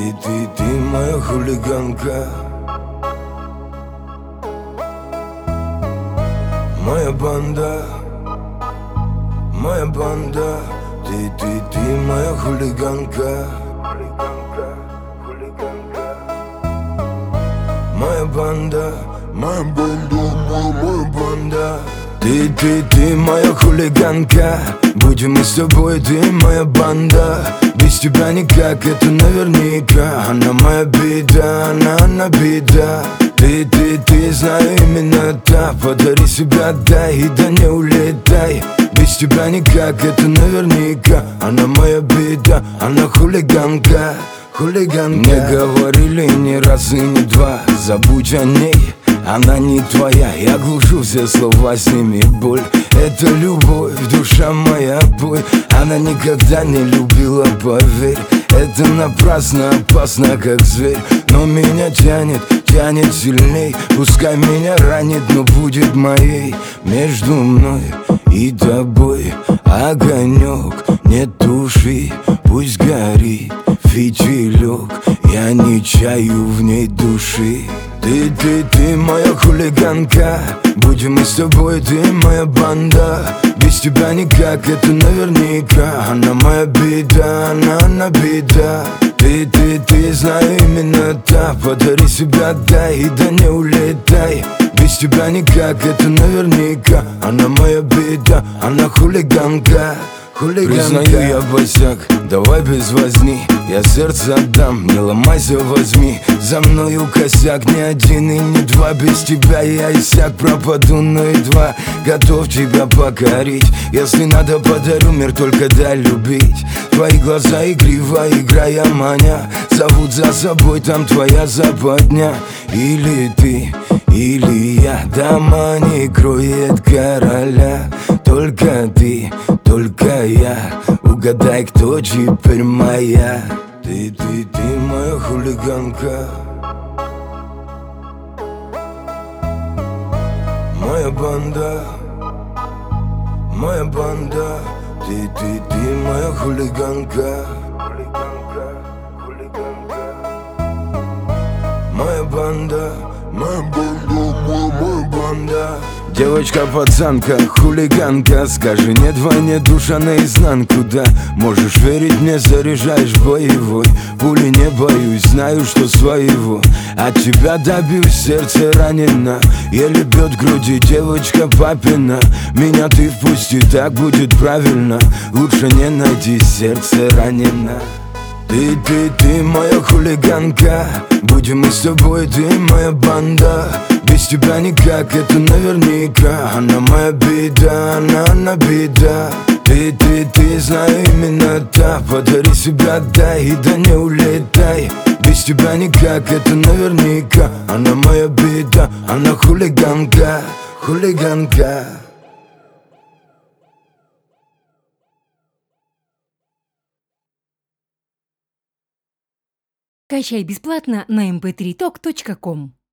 Ты моя хулиганка, моя банда, моя банда. Ты моя хулиганка, моя банда, моя банда, моя банда. Ты моя хулиганка, будем мы с тобой, ты моя банда. Без тебя никак, это наверняка. Она моя беда, она беда. Ты, знаю, именно та. Подари себя, дай, и да не улетай. Без тебя никак, это наверняка. Она моя беда, она хулиганка, хулиганка. Мне говорили не раз и не два, забудь о ней, она не твоя. Я глушу все слова, сними боль. Это любовь, душа моя, бой. Она никогда не любила, поверь. Это напрасно, опасно, как зверь. Но меня тянет, тянет сильней. Пускай меня ранит, но будет моей. Между мной и тобой огонек, не туши, пусть горит фитилек. Я не чаю в ней души. Ты моя хулиганка, будем мы с тобой, ты моя банда. Без тебя никак, это наверняка. Она моя беда, она беда. Ты, знаю, именно та. Подари себя, дай, и да не улетай. Без тебя никак, это наверняка. Она моя беда, она хулиганка, хулиганка. Признаю, я босяк, давай без возни. Я сердце отдам, не ломайся, возьми. За мною косяк, ни один и не два. Без тебя я иссяк, пропаду, но едва готов тебя покорить. Если надо, подарю мир, только дай любить. Твои глаза игриво, играя маня, зовут за собой, там твоя западня. Или ты, или я, дома не кроет короля. Только ты, только я, угадай, кто теперь моя. Ты моя хулиганка, моя банда, моя банда. Ты моя хулиганка, моя банда, моя банда, моя банда. Девочка-пацанка, хулиганка, скажи нет войне, душа наизнанку, да. Можешь верить мне, заряжаешь боевой. Пули не боюсь, знаю, что своего. От тебя добьюсь, сердце ранено, еле бьет в груди девочка папина. Меня ты впусти, так будет правильно. Лучше не найти, сердце ранено. Ты моя хулиганка, будем мы с тобой, ты моя банда. Без тебя никак, это наверняка. Она моя беда, она беда. Ты, знаю, именно та. Подари себя, дай, и да не улетай. Без тебя никак, это наверняка. Она моя беда, она хулиганка, хулиганка. Качай бесплатно на mp3talk.com.